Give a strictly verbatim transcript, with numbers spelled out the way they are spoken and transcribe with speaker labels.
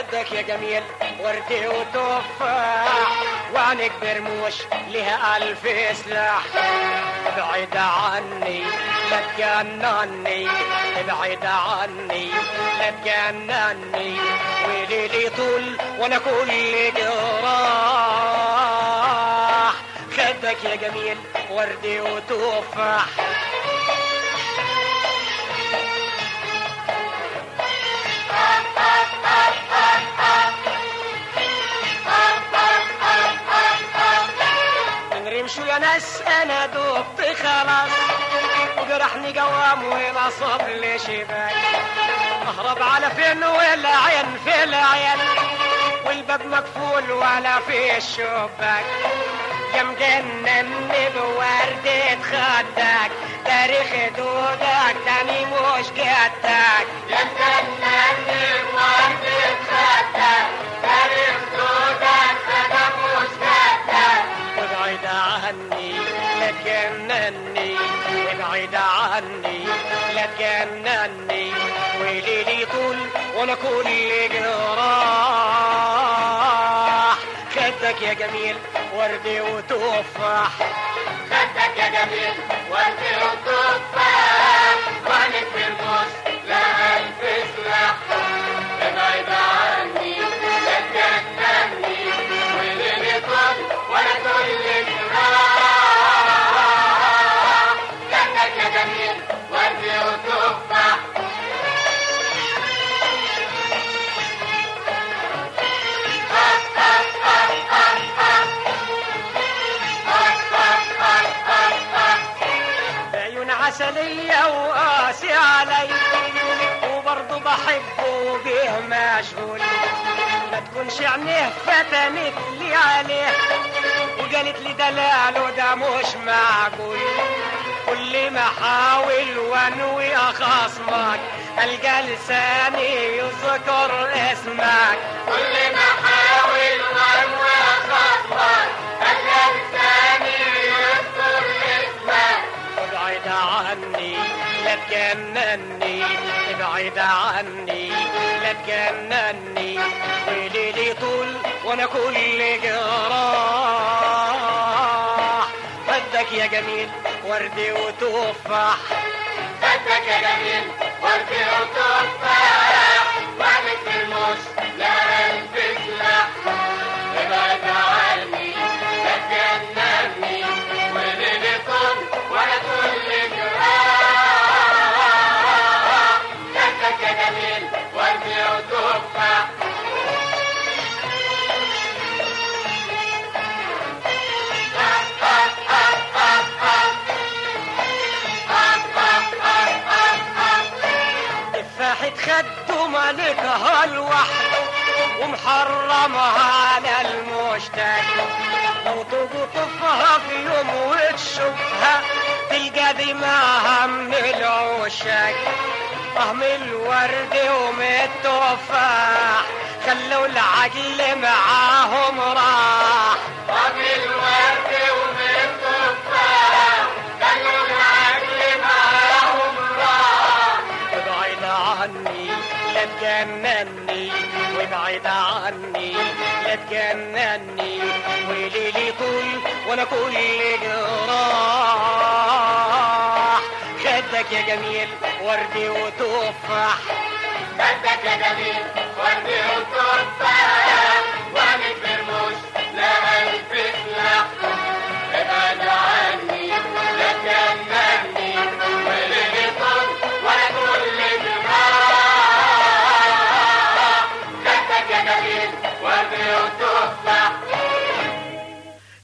Speaker 1: خدك يا جميل وردي وتفاح، وعنك برموش لها ألف سلاح. ابعد عني لا تجنني، ابعد عني لا تجنني، وليلي طول وانا كل جراح. خدك يا جميل وردي وتفاح. شو يا ناس انا دبت خلاص، وجرحني جوام ونصب لي شباك. اهرب على فين والعين في العين، والباب مقفول ولا في الشباك. يا مجنني بوردة خدك، تاريخ دودك تاني مش جدك.
Speaker 2: يا مجنني بوردة خدك، تاريخ دودك تاني مش جدك.
Speaker 1: ابعد عني لا تجنني، ابعد عني لا تجنني، وليلي طول وانا كل جراح. خدك يا جميل وردي وتفاح.
Speaker 2: خدك يا جميل وردي وتفاح، وعنك برموش لها ألف سلاح. ابعد عني لا تجنني، وليلي طول وانا كل جراح. خدك يا جميل وردي وتفاح.
Speaker 1: عسلية وقاسي علي، وبرضه بحبه بيه مشغول. ما تكونش عينيه فتنت لي عليه، وقالت لي دلاله ده مش معقول. كل ما احاول وانوي اخصمك، القى لساني يذكر اسمك.
Speaker 2: كل ما احاول وانوي اخصمك، القى لساني يذكر اسمك.
Speaker 1: ابعد عني لا تجنني، ابعد عني لا تجنني، وليلي طول وانا كل جراح. خدك يا جميل وردي وتفاح.
Speaker 2: خدك يا جميل وردي وتفاح، وعنك برموش لها ألف سلاح. ابعد عني لا تجنني، وليلي طول وانا كل جراح. خدك يا جميل وردي وتفاح.
Speaker 1: تفاحة خده مالكها لوحده، ومحرمها على المشتاق. لو تقطفها في يوم وتشوفها، تلقى دماغها من العشاق. طهم الورد ومن التفاح، خلوا العقل معاهم راح.
Speaker 2: طهم الورد ومن التفاح، خلوا العقل معاهم راح.
Speaker 1: ابعد عني لا تجنني، وابعد عني لا تجنني، وليلي طول وانا كل جراح. خدك يا جميل وردي وتفاح.
Speaker 2: خدك يا جميل وردي وتفاح.